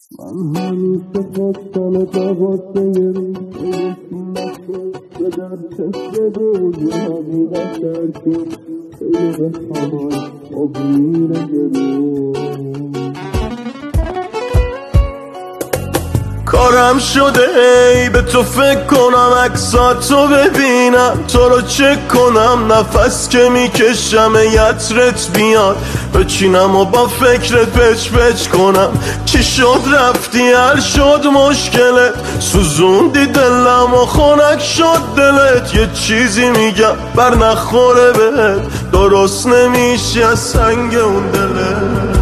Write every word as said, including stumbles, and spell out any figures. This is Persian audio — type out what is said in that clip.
من همیشه خواستم تا بگیری به در چشم روی حقیقت درکی خیلی به همای آب میره گلو کارم شده ای به تو فکر کنم عکساتو ببینم تو رو چک کنم نفس که میکشم یترت بیاد بچینم و با فکرت پچ پچ کنم چی شد رفتی هر شد مشکلت سوزوندی دلم و خنک شد دلت یه چیزی میگم بر نخوره بهت درست نمیشی از سنگ اون دلت